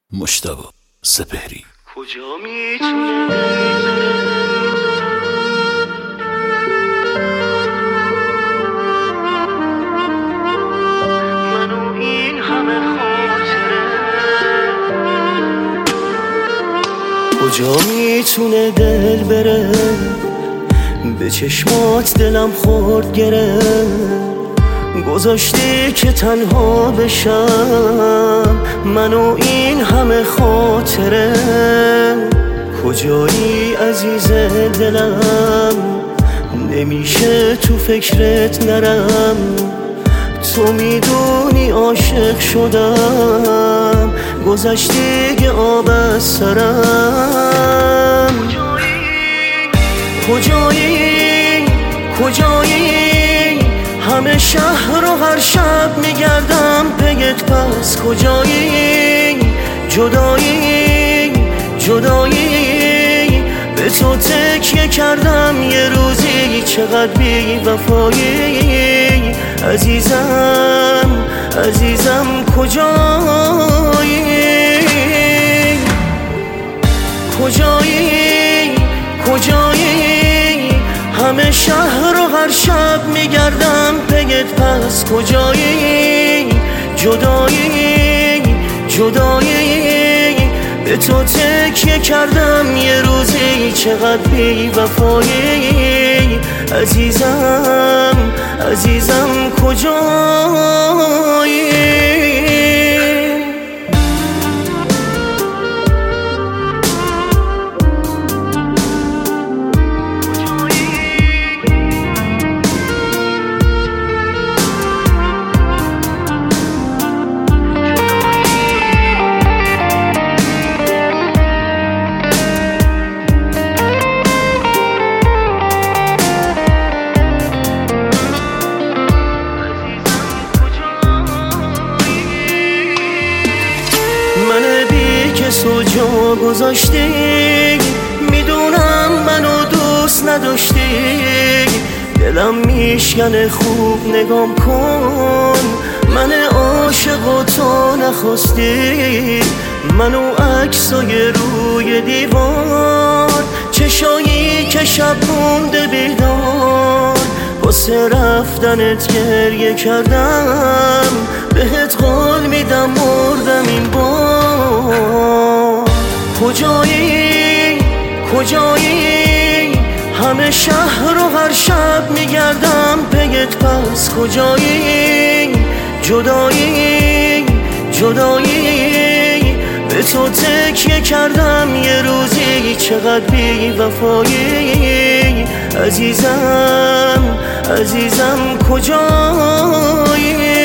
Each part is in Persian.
مجتبی سپهری. کجا میتونه منو این همه خاطره، کجا میتونه دل بره، به چشمات دلم خورد گره، گذاشتی که تنها بشم منو این همه خاطره. کجایی عزیز دلم، نمیشه تو فکرت نرم، تو میدونی عاشق شدم، گذشتی که آب از سرم. کجایی کجایی همه شهر و هر شب میگردم پیت، پس کجایی؟ جدایی جدایی به تو تکیه کردم یه روزی، چقدر بی وفایی عزیزم عزیزم. کجایی کجایی کجایی همه شهر و هر شب میگردم پیت، پس کجایی؟ جدایی جدایی به تو تکیه کردم یه روزی، چقدر بی وفایی عزیزم عزیزم. کجایی؟ من بی کس و جا گذاشتی، میدونم منو دوست نداشتی، دلم میشکنه خوب نگام کن، من عاشق و تو نخواستی، منو عکسای روی دیوار، چشایی که شب مونده بیدار، واسه رفتنت گریه کردم، بهت قول میدم مردم این بار. کجایی کجایی همه شهر و هر شب میگردم پیت، پس کجایی؟ جدایی جدایی به تو تکیه کردم یه روزی، چقدر بی وفایی عزیزم عزیزم. کجایی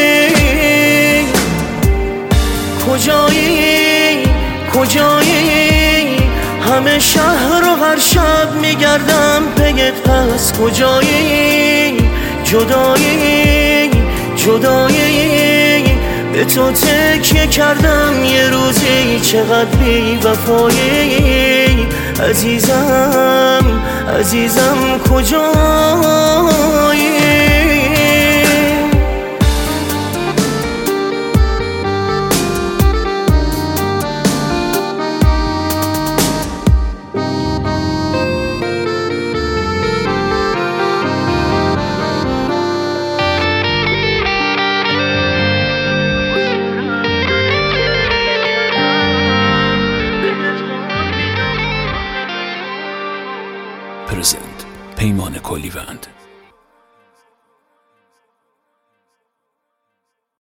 کجایی کجایی همه شهر و هر شب میگردم پیت، پس کجایی؟ جدایی جدایی به تو تکیه کردم یه روزی، چقدر بی وفایی عزیزم عزیزم. کجایی؟ پرزنت پیمان کلیوند.